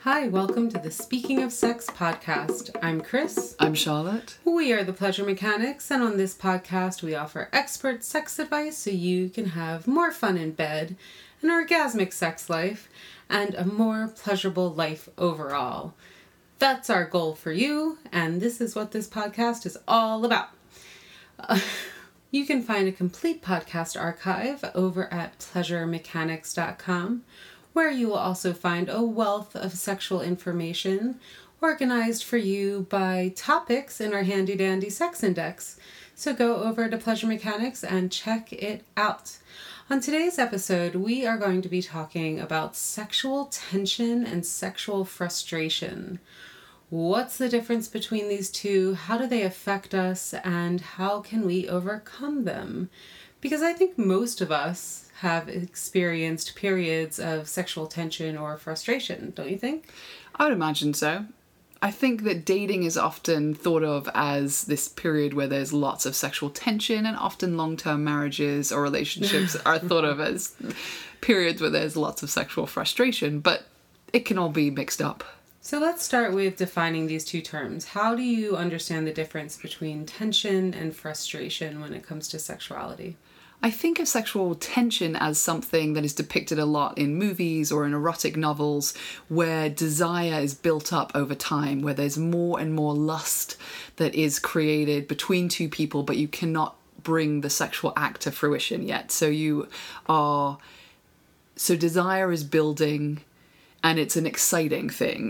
Hi, welcome to the Speaking of Sex podcast. I'm Chris. I'm Charlotte. We are the Pleasure Mechanics, and on this podcast we offer expert sex advice so you can have more fun in bed, an orgasmic sex life, and a more pleasurable life overall. That's our goal for you, and this is what this podcast is all about. You can find a complete podcast archive over at pleasuremechanics.com, where you will also find a wealth of sexual information organized for you by topics in our handy-dandy sex index. So go over to Pleasure Mechanics and check it out. On today's episode, we are going to be talking about sexual tension and sexual frustration. What's the difference between these two? How do they affect us? And how can we overcome them? Because I think most of us have experienced periods of sexual tension or frustration, don't you think? I would imagine so. I think that dating is often thought of as this period where there's lots of sexual tension, and often long-term marriages or relationships are thought of as periods where there's lots of sexual frustration, but it can all be mixed up. So let's start with defining these two terms. How do you understand the difference between tension and frustration when it comes to sexuality? I think of sexual tension as something that is depicted a lot in movies or in erotic novels, where desire is built up over time, where there's more and more lust that is created between two people, but you cannot bring the sexual act to fruition yet. So desire is building, and it's an exciting thing.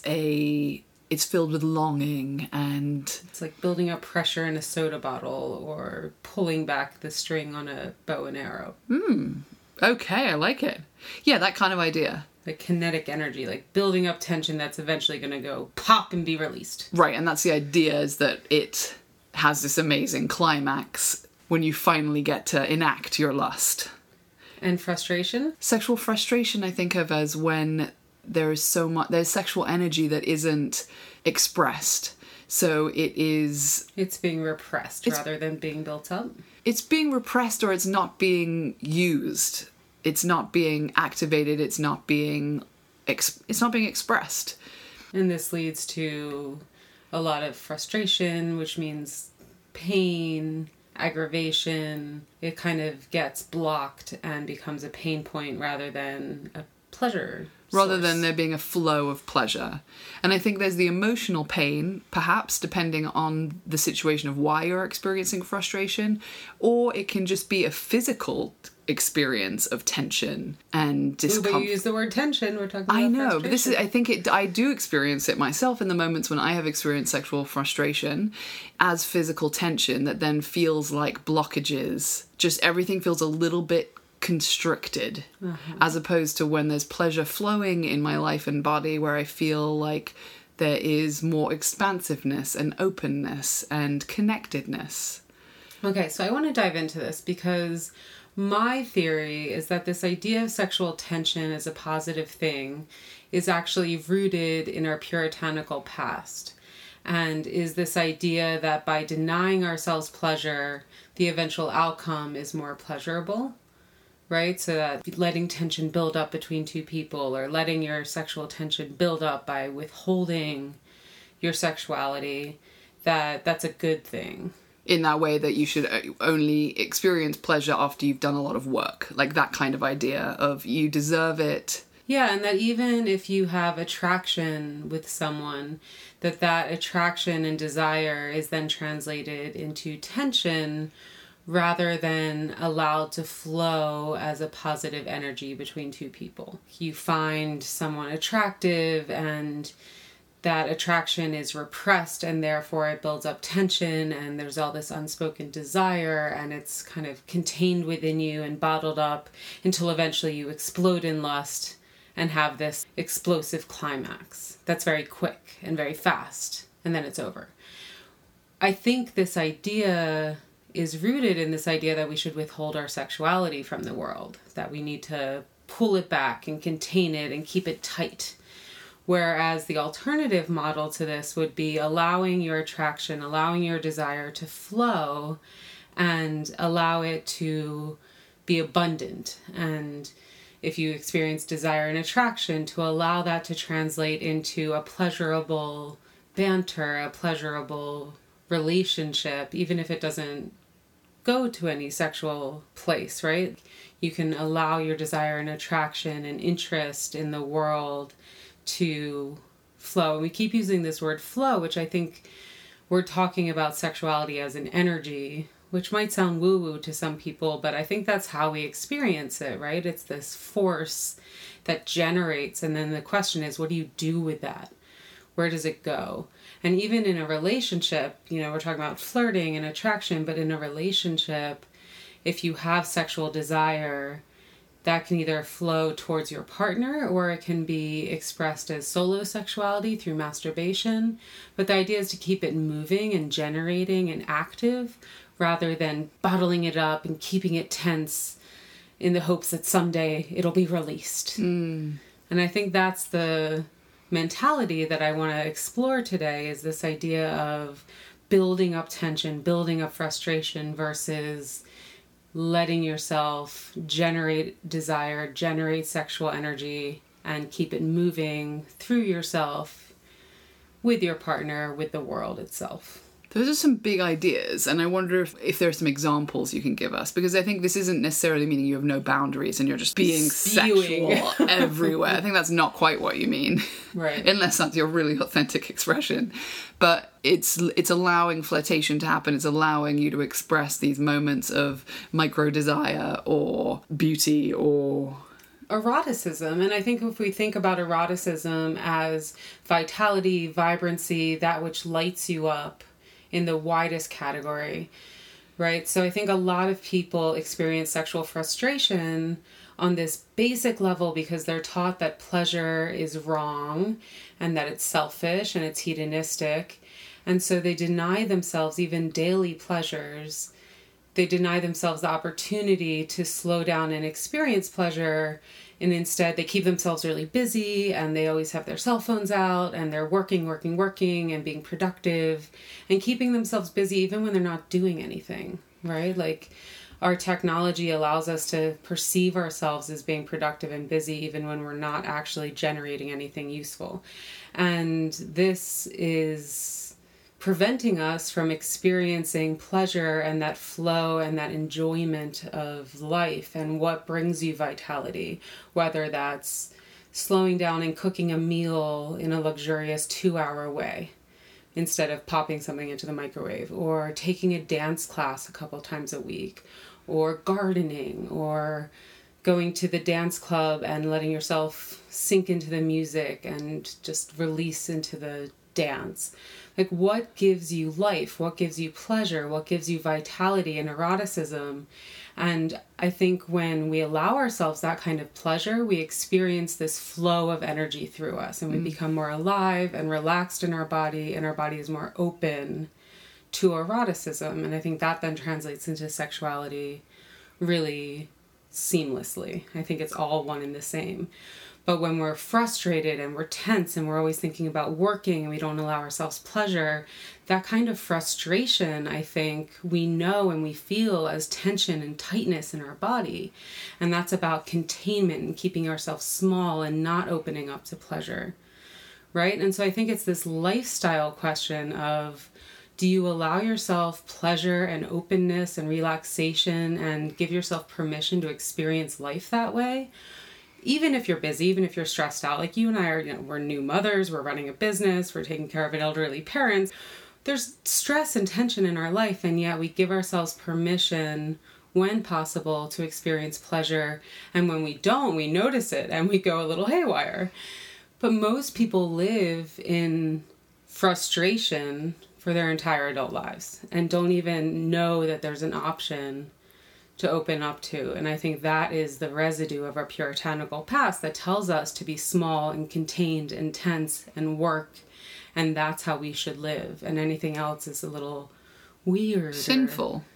It's filled with longing, and it's like building up pressure in a soda bottle or pulling back the string on a bow and arrow. Okay, I like it. Yeah, that kind of idea. Like kinetic energy, like building up tension that's eventually going to go pop and be released. Right, and that's the idea, is that it has this amazing climax when you finally get to enact your lust. And frustration? Sexual frustration I think of as when there's sexual energy that isn't expressed. So it's being repressed rather than being built up. It's being repressed, or it's not being used. It's not being activated. It's not being expressed. And this leads to a lot of frustration, which means pain, aggravation. It kind of gets blocked and becomes a pain point rather than a pleasure rather than there being a flow of pleasure. And I think there's the emotional pain, perhaps, depending on the situation of why you're experiencing frustration, or it can just be a physical experience of tension and discomfort. But you use the word tension, we're talking about I know, frustration. But I do experience it myself in the moments when I have experienced sexual frustration as physical tension that then feels like blockages. Just everything feels a little bit constricted, as opposed to when there's pleasure flowing in my life and body, where I feel like there is more expansiveness and openness and connectedness. Okay, so I want to dive into this because my theory is that this idea of sexual tension as a positive thing is actually rooted in our puritanical past, and is this idea that by denying ourselves pleasure, the eventual outcome is more pleasurable. Right? So that letting tension build up between two people, or letting your sexual tension build up by withholding your sexuality, that's a good thing. In that way that you should only experience pleasure after you've done a lot of work. Like that kind of idea of you deserve it. Yeah, and that even if you have attraction with someone, that attraction and desire is then translated into tension rather than allowed to flow as a positive energy between two people. You find someone attractive, and that attraction is repressed, and therefore it builds up tension, and there's all this unspoken desire, and it's kind of contained within you and bottled up until eventually you explode in lust and have this explosive climax that's very quick and very fast, and then it's over. I think this idea is rooted in this idea that we should withhold our sexuality from the world, that we need to pull it back and contain it and keep it tight. Whereas the alternative model to this would be allowing your attraction, allowing your desire to flow, and allow it to be abundant and if you experience desire and attraction, to allow that to translate into a pleasurable banter, a pleasurable relationship, even if it doesn't go to any sexual place, right? You can allow your desire and attraction and interest in the world to flow. And we keep using this word flow, which I think we're talking about sexuality as an energy, which might sound woo-woo to some people, but I think that's how we experience it, right? It's this force that generates, and then the question is, what do you do with that? Where does it go? And even in a relationship, we're talking about flirting and attraction, but in a relationship, if you have sexual desire, that can either flow towards your partner or it can be expressed as solo sexuality through masturbation. But the idea is to keep it moving and generating and active rather than bottling it up and keeping it tense in the hopes that someday it'll be released. And I think that's the mentality that I want to explore today, is this idea of building up tension, building up frustration versus letting yourself generate desire, generate sexual energy, and keep it moving through yourself, with your partner, with the world itself. Those are some big ideas, and I wonder if there are some examples you can give us, because I think this isn't necessarily meaning you have no boundaries and you're just being sexual everywhere. I think that's not quite what you mean. Right. Unless that's your really authentic expression. But it's allowing flirtation to happen. It's allowing you to express these moments of micro desire or beauty or eroticism. And I think if we think about eroticism as vitality, vibrancy, that which lights you up in the widest category, right? So I think a lot of people experience sexual frustration on this basic level because they're taught that pleasure is wrong and that it's selfish and it's hedonistic. And so they deny themselves even daily pleasures. They deny themselves the opportunity to slow down and experience pleasure. And instead, they keep themselves really busy and they always have their cell phones out and they're working and being productive and keeping themselves busy even when they're not doing anything, right? Like, our technology allows us to perceive ourselves as being productive and busy even when we're not actually generating anything useful. And this is preventing us from experiencing pleasure and that flow and that enjoyment of life and what brings you vitality, whether that's slowing down and cooking a meal in a luxurious 2-hour way instead of popping something into the microwave, or taking a dance class a couple times a week, or gardening, or going to the dance club and letting yourself sink into the music and just release into the dance. Like, what gives you life? What gives you pleasure? What gives you vitality and eroticism? And I think when we allow ourselves that kind of pleasure, we experience this flow of energy through us and we become more alive and relaxed in our body, and our body is more open to eroticism. And I think that then translates into sexuality really seamlessly. I think it's all one and the same. But when we're frustrated and we're tense and we're always thinking about working and we don't allow ourselves pleasure, that kind of frustration, I think, we know and we feel as tension and tightness in our body. And that's about containment and keeping ourselves small and not opening up to pleasure, right? And so I think it's this lifestyle question of, do you allow yourself pleasure and openness and relaxation and give yourself permission to experience life that way? Even if you're busy, even if you're stressed out, like you and I are, we're new mothers, we're running a business, we're taking care of elderly parents. There's stress and tension in our life, and yet we give ourselves permission, when possible, to experience pleasure. And when we don't, we notice it and we go a little haywire. But most people live in frustration for their entire adult lives and don't even know that there's an option to open up to. And I think that is the residue of our puritanical past that tells us to be small and contained and tense and work, and that's how we should live. And anything else is a little weird. Sinful.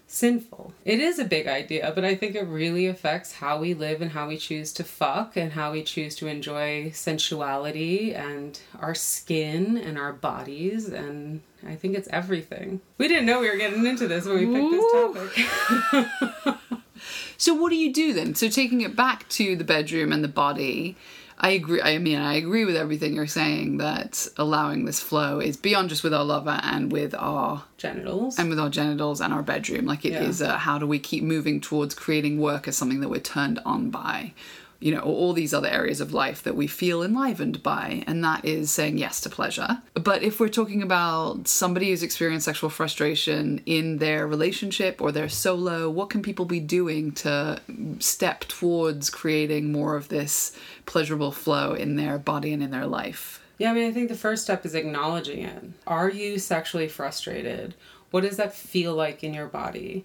It is a big idea, but I think it really affects how we live and how we choose to fuck and how we choose to enjoy sensuality and our skin and our bodies. And I think it's everything. We didn't know we were getting into this when we picked this topic. So what do you do then? So taking it back to the bedroom and the body, I agree. I agree with everything you're saying, that allowing this flow is beyond just with our lover and with our genitals and our bedroom. Like it is how do we keep moving towards creating work as something that we're turned on by, you know, or all these other areas of life that we feel enlivened by, and that is saying yes to pleasure. But if we're talking about somebody who's experienced sexual frustration in their relationship or their solo, what can people be doing to step towards creating more of this pleasurable flow in their body and in their life? Yeah, I mean, I think the first step is acknowledging it. Are you sexually frustrated? What does that feel like in your body?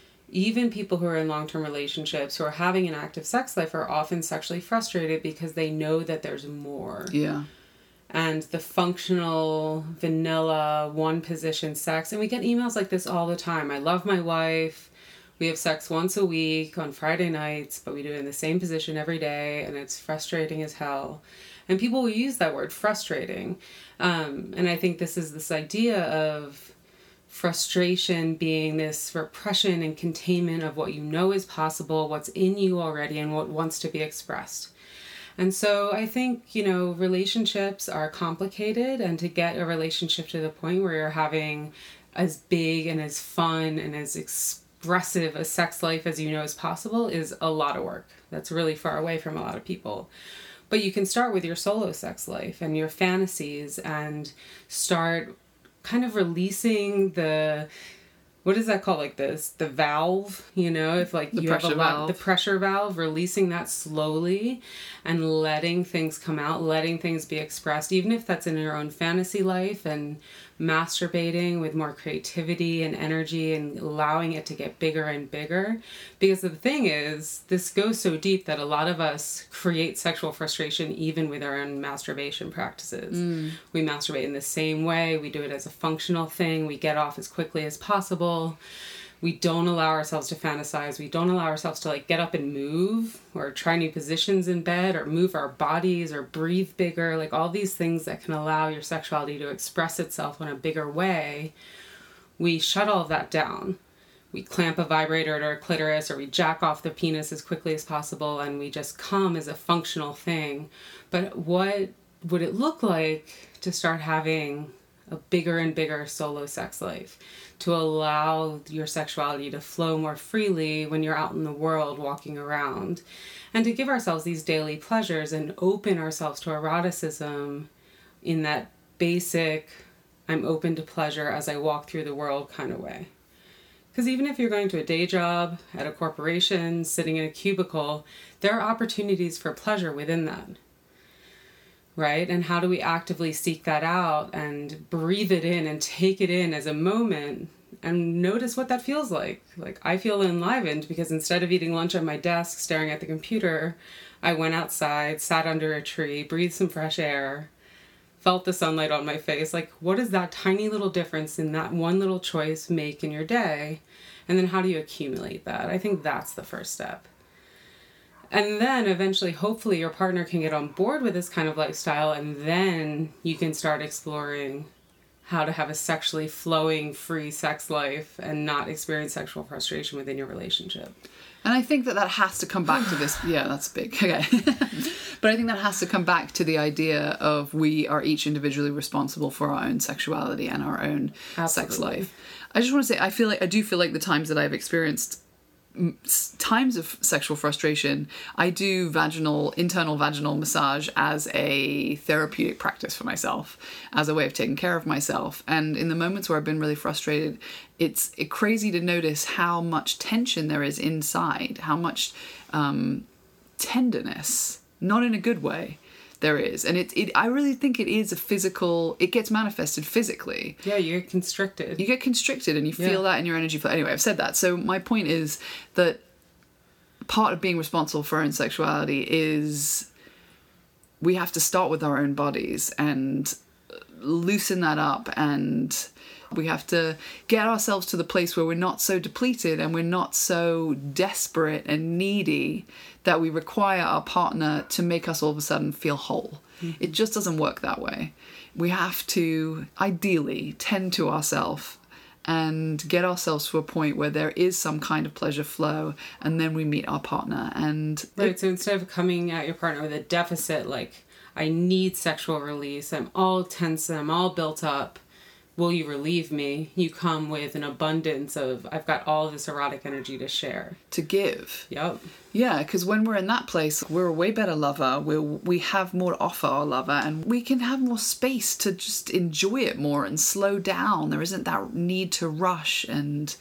Even people who are in long-term relationships who are having an active sex life are often sexually frustrated because they know that there's more. Yeah. And the functional, vanilla, one-position sex. And we get emails like this all the time. I love my wife. We have sex once a week on Friday nights, but we do it in the same position every day, and it's frustrating as hell. And people will use that word, frustrating. And I think this idea of frustration being this repression and containment of what you know is possible, what's in you already, and what wants to be expressed. And so I think, you know, relationships are complicated, and to get a relationship to the point where you're having as big and as fun and as expressive a sex life as you know is possible is a lot of work. That's really far away from a lot of people. But you can start with your solo sex life and your fantasies and start kind of releasing the, what is that called? Like this, the valve, you know, if like you have the pressure valve, releasing that slowly and letting things come out, letting things be expressed, even if that's in your own fantasy life, and masturbating with more creativity and energy and allowing it to get bigger and bigger. Because the thing is, this goes so deep that a lot of us create sexual frustration even with our own masturbation practices. We masturbate in the same way. We do it as a functional thing. We get off as quickly as possible. We don't allow ourselves to fantasize. We don't allow ourselves to like get up and move or try new positions in bed or move our bodies or breathe bigger. Like all these things that can allow your sexuality to express itself in a bigger way. We shut all of that down. We clamp a vibrator at our clitoris, or we jack off the penis as quickly as possible, and we just come as a functional thing. But what would it look like to start having a bigger and bigger solo sex life, to allow your sexuality to flow more freely when you're out in the world walking around, and to give ourselves these daily pleasures and open ourselves to eroticism in that basic, I'm open to pleasure as I walk through the world kind of way. Because even if you're going to a day job at a corporation, sitting in a cubicle, there are opportunities for pleasure within that. Right? And how do we actively seek that out and breathe it in and take it in as a moment and notice what that feels like? Like, I feel enlivened because instead of eating lunch at my desk staring at the computer, I went outside, sat under a tree, breathed some fresh air, felt the sunlight on my face. Like, what does that tiny little difference in that one little choice make in your day? And then how do you accumulate that? I think that's the first step. And then eventually, hopefully, your partner can get on board with this kind of lifestyle, and then you can start exploring how to have a sexually flowing, free sex life and not experience sexual frustration within your relationship. And I think that has to come back to this. Yeah, that's big. Okay. But I think that has to come back to the idea of we are each individually responsible for our own sexuality and our own sex life. I just want to say, I do feel like the times that I've experienced times of sexual frustration, I do internal vaginal massage as a therapeutic practice for myself, as a way of taking care of myself. And in the moments where I've been really frustrated, it's crazy to notice how much tension there is inside, how much tenderness, not in a good way, there is. And I really think it is it gets manifested physically. Yeah, you get constricted. You get constricted and you feel that in your energy flow. Anyway, I've said that. So my point is that part of being responsible for our own sexuality is we have to start with our own bodies and loosen that up, and we have to get ourselves to the place where we're not so depleted and we're not so desperate and needy that we require our partner to make us all of a sudden feel whole. Mm-hmm. It just doesn't work that way. We have to ideally tend to ourselves and get ourselves to a point where there is some kind of pleasure flow, and then we meet our partner. And right, so instead of coming at your partner with a deficit, like, I need sexual release, I'm all tense, I'm all built up, will you relieve me? You come with an abundance of, I've got all this erotic energy to share. To give. Yep. Yeah, because when we're in that place, we're a way better lover, we have more to offer our lover, and we can have more space to just enjoy it more and slow down. There isn't that need to rush and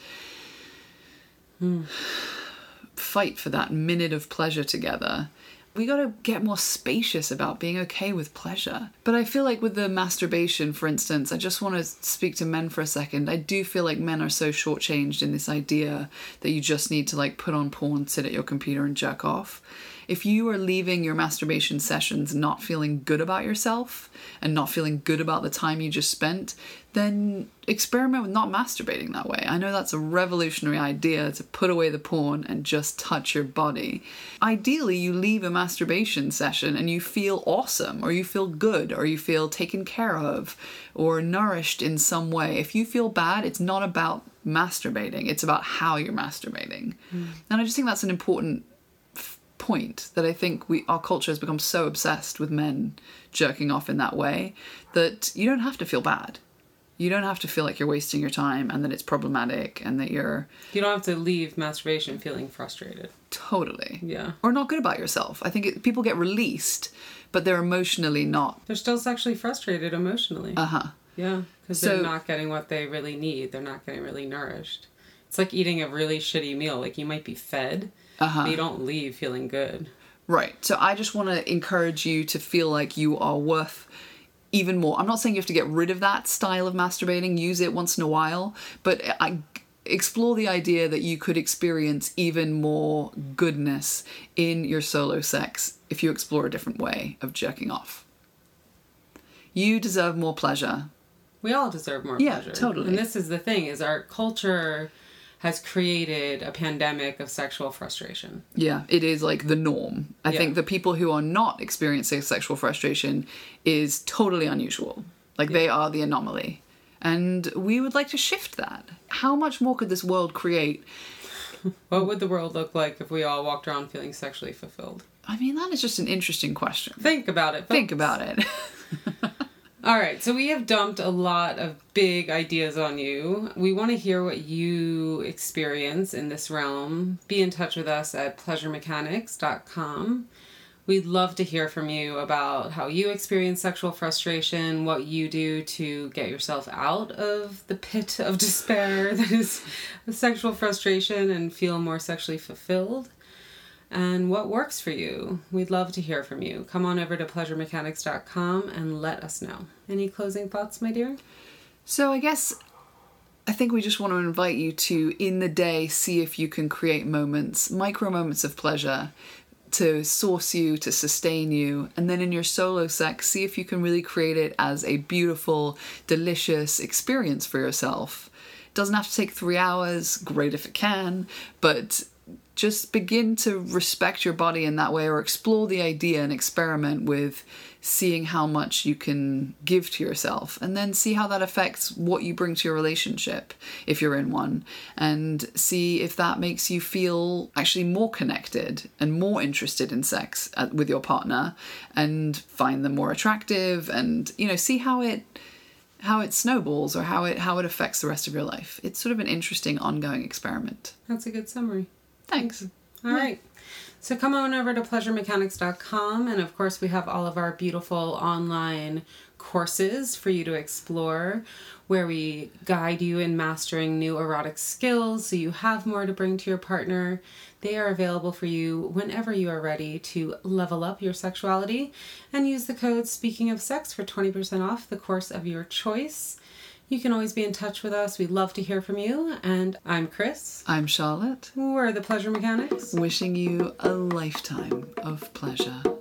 fight for that minute of pleasure together. We got to get more spacious about being okay with pleasure. But I feel like with the masturbation, for instance, I just want to speak to men for a second. I do feel like men are so shortchanged in this idea that you just need to like put on porn, sit at your computer and jerk off. If you are leaving your masturbation sessions not feeling good about yourself and not feeling good about the time you just spent, then experiment with not masturbating that way. I know that's a revolutionary idea, to put away the porn and just touch your body. Ideally, you leave a masturbation session and you feel awesome, or you feel good, or you feel taken care of, or nourished in some way. If you feel bad, it's not about masturbating, it's about how you're masturbating. And I just think that's an important point, that I think our culture has become so obsessed with men jerking off in that way that you don't have to feel bad. You don't have to feel like you're wasting your time and that it's problematic and that you don't have to leave masturbation feeling frustrated. Totally. Yeah. Or not good about yourself. I think people get released, but they're emotionally not. They're still sexually frustrated emotionally. Yeah, because they're not getting what they really need. They're not getting really nourished. It's like eating a really shitty meal. Like, you might be fed, but you don't leave feeling good. Right. So I just want to encourage you to feel like you are worth even more. I'm not saying you have to get rid of that style of masturbating. Use it once in a while. But I explore the idea that you could experience even more goodness in your solo sex if you explore a different way of jerking off. You deserve more pleasure. We all deserve more pleasure. Yeah, totally. And this is the thing, is our culture has created a pandemic of sexual frustration. Yeah, it is like the norm. I think the people who are not experiencing sexual frustration is totally unusual. Like, they are the anomaly. And we would like to shift that. How much more could this world create? What would the world look like if we all walked around feeling sexually fulfilled? I mean, that is just an interesting question. Think about it, folks. Think about it. All right, so we have dumped a lot of big ideas on you. We want to hear what you experience in this realm. Be in touch with us at pleasuremechanics.com. We'd love to hear from you about how you experience sexual frustration, what you do to get yourself out of the pit of despair that is sexual frustration and feel more sexually fulfilled. And what works for you. We'd love to hear from you. Come on over to pleasuremechanics.com and let us know. Any closing thoughts, my dear? So I think we just want to invite you to, in the day, see if you can create moments, micro moments of pleasure to source you, to sustain you. And then in your solo sex, see if you can really create it as a beautiful, delicious experience for yourself. It doesn't have to take 3 hours, great if it can, but just begin to respect your body in that way, or explore the idea and experiment with seeing how much you can give to yourself, and then see how that affects what you bring to your relationship if you're in one, and see if that makes you feel actually more connected and more interested in sex with your partner, and find them more attractive, and see how it snowballs, or how it affects the rest of your life. It's sort of an interesting ongoing experiment. That's a good summary. Thanks. All right. So come on over to pleasuremechanics.com, and of course we have all of our beautiful online courses for you to explore, where we guide you in mastering new erotic skills so you have more to bring to your partner. They are available for you whenever you are ready to level up your sexuality, and use the code Speaking of Sex for 20% off the course of your choice. You can always be in touch with us. We'd love to hear from you. And I'm Chris. I'm Charlotte. We're the Pleasure Mechanics. Wishing you a lifetime of pleasure.